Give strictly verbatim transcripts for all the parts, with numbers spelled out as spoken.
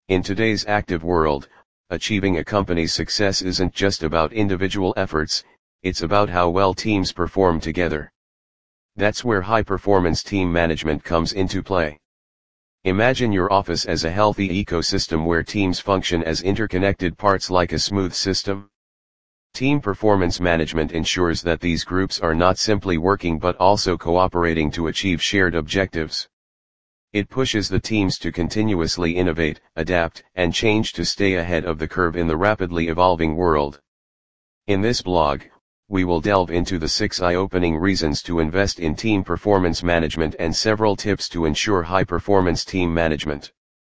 In today's active world, achieving a company's success isn't just about individual efforts, it's about how well teams perform together. That's where high-performance team management comes into play. Imagine your office as a healthy ecosystem where teams function as interconnected parts like a smooth system. Team performance management ensures that these groups are not simply working but also cooperating to achieve shared objectives. It pushes the teams to continuously innovate, adapt, and change to stay ahead of the curve in the rapidly evolving world. In this blog, we will delve into the six eye-opening reasons to invest in team performance management and several tips to ensure high-performance team management.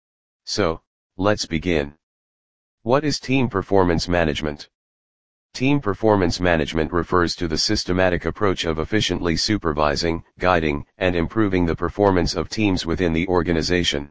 So, let's begin. What is team performance management? Team performance management refers to the systematic approach of efficiently supervising, guiding, and improving the performance of teams within the organization.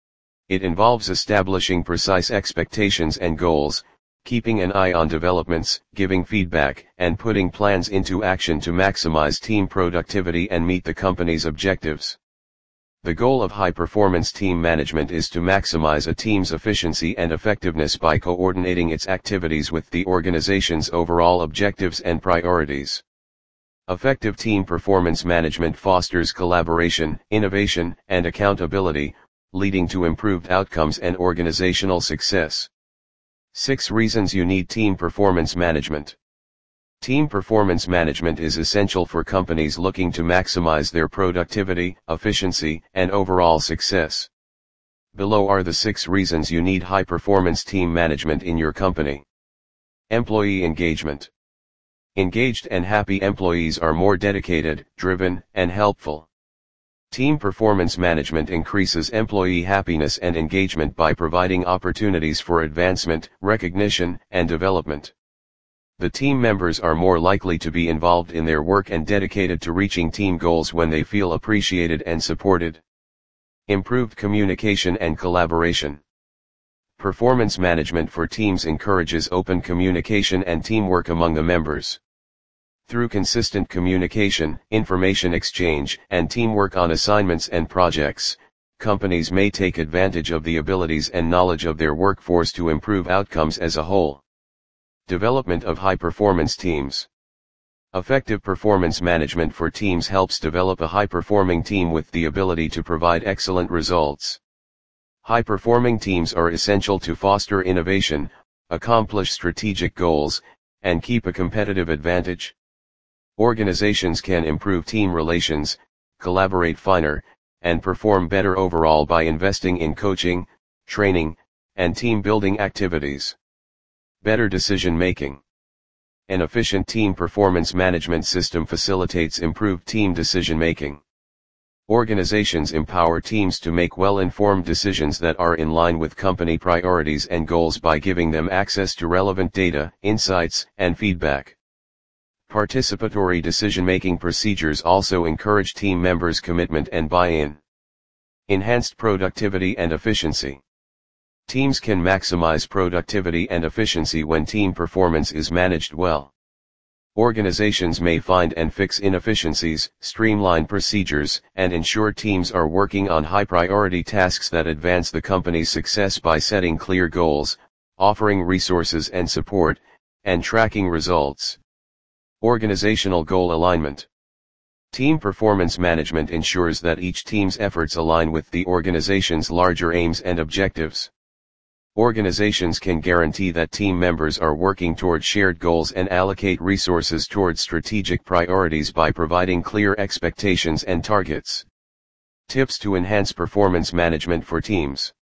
It involves establishing precise expectations and goals, keeping an eye on developments, giving feedback, and putting plans into action to maximize team productivity and meet the company's objectives. The goal of high-performance team management is to maximize a team's efficiency and effectiveness by coordinating its activities with the organization's overall objectives and priorities. Effective team performance management fosters collaboration, innovation, and accountability, leading to improved outcomes and organizational success. Six reasons you need team performance management. Team performance management is essential for companies looking to maximize their productivity, efficiency, and overall success. Below are the six reasons you need high-performance team management in your company. Employee engagement. Engaged and happy employees are more dedicated, driven, and helpful. Team performance management increases employee happiness and engagement by providing opportunities for advancement, recognition, and development. The team members are more likely to be involved in their work and dedicated to reaching team goals when they feel appreciated and supported. Improved communication and collaboration. Performance management for teams encourages open communication and teamwork among the members. Through consistent communication, information exchange, and teamwork on assignments and projects, companies may take advantage of the abilities and knowledge of their workforce to improve outcomes as a whole. Development of high-performance teams. Effective performance management for teams helps develop a high-performing team with the ability to provide excellent results. High-performing teams are essential to foster innovation, accomplish strategic goals, and keep a competitive advantage. Organizations can improve team relations, collaborate finer, and perform better overall by investing in coaching, training, and team-building activities. Better decision-making. An efficient team performance management system facilitates improved team decision-making. Organizations empower teams to make well-informed decisions that are in line with company priorities and goals by giving them access to relevant data, insights, and feedback. Participatory decision-making procedures also encourage team members' commitment and buy-in. Enhanced productivity and efficiency. Teams can maximize productivity and efficiency when team performance is managed well. Organizations may find and fix inefficiencies, streamline procedures, and ensure teams are working on high-priority tasks that advance the company's success by setting clear goals, offering resources and support, and tracking results. Organizational goal alignment. Team performance management ensures that each team's efforts align with the organization's larger aims and objectives. Organizations can guarantee that team members are working toward shared goals and allocate resources towards strategic priorities by providing clear expectations and targets. Tips to enhance performance management for teams.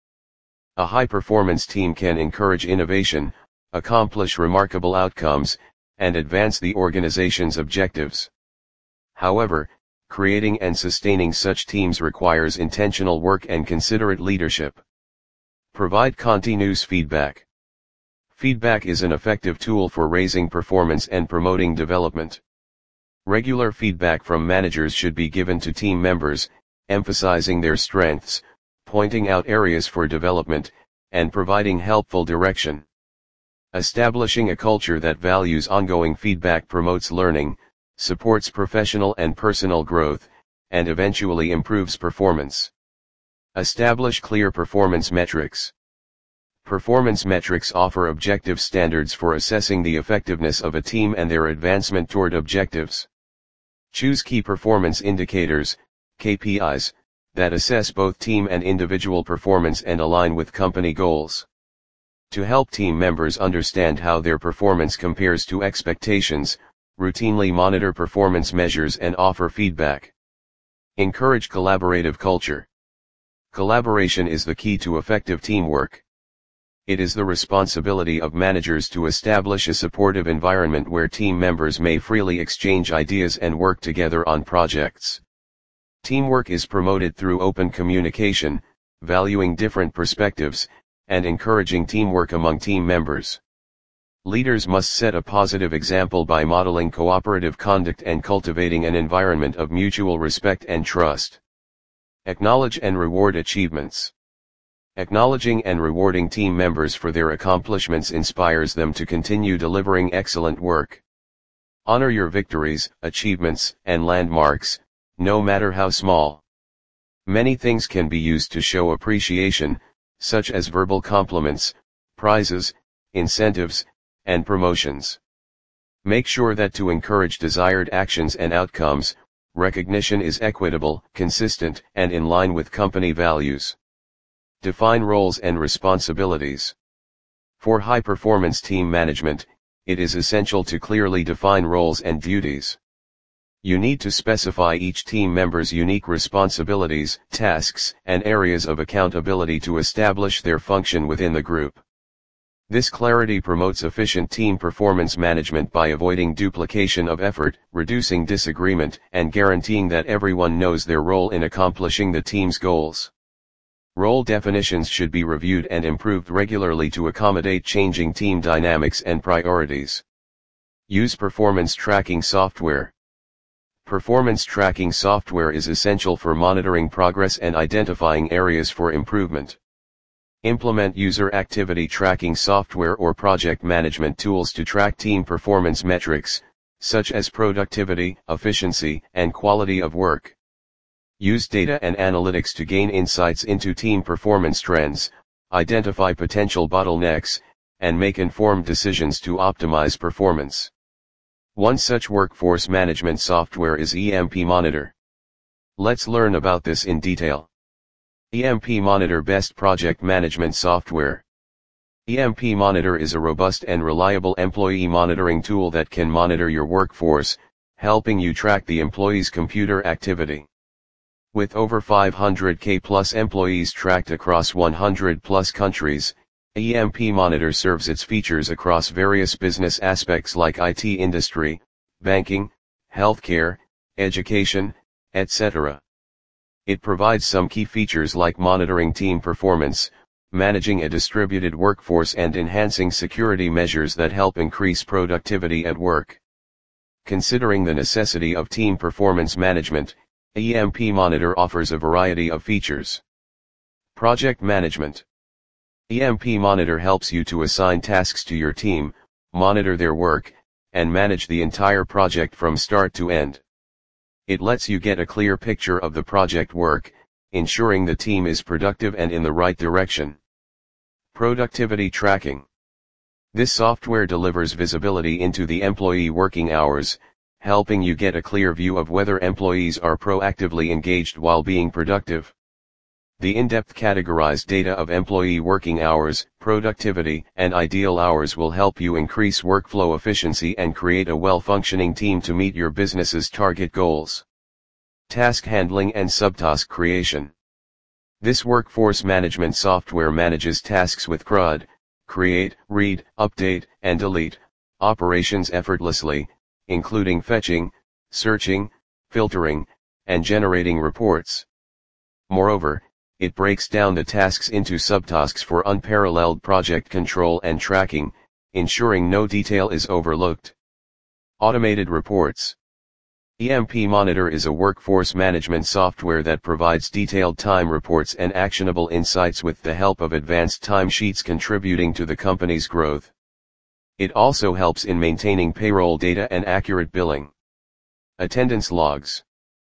A high-performance team can encourage innovation, accomplish remarkable outcomes, and advance the organization's objectives. However, creating and sustaining such teams requires intentional work and considerate leadership. Provide continuous feedback. Feedback is an effective tool for raising performance and promoting development. Regular feedback from managers should be given to team members, emphasizing their strengths, pointing out areas for development, and providing helpful direction. Establishing a culture that values ongoing feedback promotes learning, supports professional and personal growth, and eventually improves performance. Establish clear performance metrics. Performance metrics offer objective standards for assessing the effectiveness of a team and their advancement toward objectives. Choose key performance indicators, K P Is, that assess both team and individual performance and align with company goals. To help team members understand how their performance compares to expectations, routinely monitor performance measures and offer feedback. Encourage collaborative culture. Collaboration is the key to effective teamwork. It is the responsibility of managers to establish a supportive environment where team members may freely exchange ideas and work together on projects. Teamwork is promoted through open communication, valuing different perspectives, and encouraging teamwork among team members. Leaders must set a positive example by modeling cooperative conduct and cultivating an environment of mutual respect and trust. Acknowledge and reward achievements. Acknowledging and rewarding team members for their accomplishments inspires them to continue delivering excellent work. Honor your victories, achievements, and landmarks, no matter how small. Many things can be used to show appreciation, such as verbal compliments, prizes, incentives, and promotions. Make sure that to encourage desired actions and outcomes, recognition is equitable, consistent, and in line with company values. Define roles and responsibilities. For high-performance team management, it is essential to clearly define roles and duties. You need to specify each team member's unique responsibilities, tasks, and areas of accountability to establish their function within the group. This clarity promotes efficient team performance management by avoiding duplication of effort, reducing disagreement, and guaranteeing that everyone knows their role in accomplishing the team's goals. Role definitions should be reviewed and improved regularly to accommodate changing team dynamics and priorities. Use performance tracking software. Performance tracking software is essential for monitoring progress and identifying areas for improvement. Implement user activity tracking software or project management tools to track team performance metrics, such as productivity, efficiency, and quality of work. Use data and analytics to gain insights into team performance trends, identify potential bottlenecks, and make informed decisions to optimize performance. One such workforce management software is E M P Monitor. Let's learn about this in detail. E M P Monitor Best Project Management Software. E M P Monitor is a robust and reliable employee monitoring tool that can monitor your workforce, helping you track the employee's computer activity. With over five hundred K plus employees tracked across one hundred plus countries, E M P Monitor serves its features across various business aspects like I T industry, banking, healthcare, education, et cetera. It provides some key features like monitoring team performance, managing a distributed workforce, and enhancing security measures that help increase productivity at work. Considering the necessity of team performance management, E M P Monitor offers a variety of features. Project management. E M P Monitor helps you to assign tasks to your team, monitor their work, and manage the entire project from start to end. It lets you get a clear picture of the project work, ensuring the team is productive and in the right direction. Productivity tracking. This software delivers visibility into the employee working hours, helping you get a clear view of whether employees are proactively engaged while being productive. The in-depth categorized data of employee working hours, productivity, and ideal hours will help you increase workflow efficiency and create a well-functioning team to meet your business's target goals. Task handling and subtask creation. This workforce management software manages tasks with C R U D, create, read, update, and delete, operations effortlessly, including fetching, searching, filtering, and generating reports. Moreover, it breaks down the tasks into subtasks for unparalleled project control and tracking, ensuring no detail is overlooked. Automated reports. E M P Monitor is a workforce management software that provides detailed time reports and actionable insights with the help of advanced timesheets, contributing to the company's growth. It also helps in maintaining payroll data and accurate billing. Attendance logs.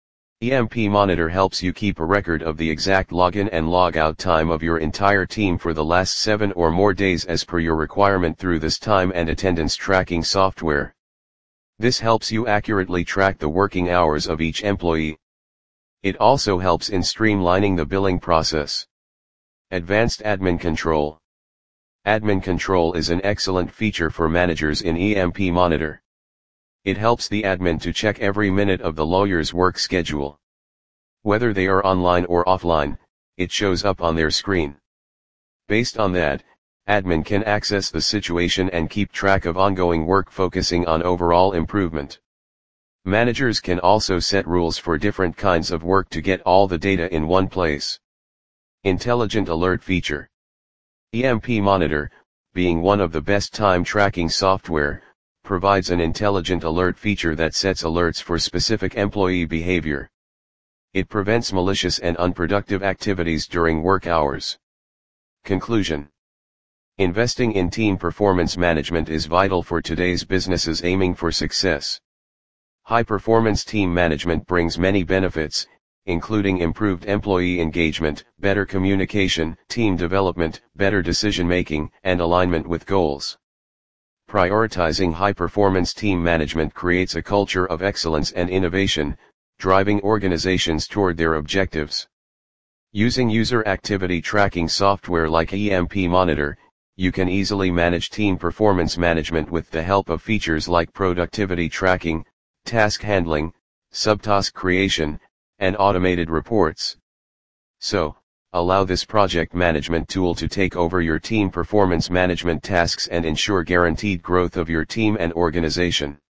E M P Monitor helps you keep a record of the exact login and logout time of your entire team for the last seven or more days as per your requirement through this time and attendance tracking software. This helps you accurately track the working hours of each employee. It also helps in streamlining the billing process. Advanced Admin Control. Admin Control is an excellent feature for managers in E M P Monitor. It helps the admin to check every minute of the lawyer's work schedule. Whether they are online or offline, it shows up on their screen. Based on that, admin can access the situation and keep track of ongoing work, focusing on overall improvement. Managers can also set rules for different kinds of work to get all the data in one place. Intelligent Alert Feature. E M P Monitor, being one of the best time tracking software, provides an intelligent alert feature that sets alerts for specific employee behavior. It prevents malicious and unproductive activities during work hours. Conclusion. Investing in team performance management is vital for today's businesses aiming for success. High-performance team management brings many benefits, including improved employee engagement, better communication, team development, better decision-making, and alignment with goals. Prioritizing high-performance team management creates a culture of excellence and innovation, driving organizations toward their objectives. Using user activity tracking software like E M P Monitor, you can easily manage team performance management with the help of features like productivity tracking, task handling, subtask creation, and automated reports. So, allow this project management tool to take over your team performance management tasks and ensure guaranteed growth of your team and organization.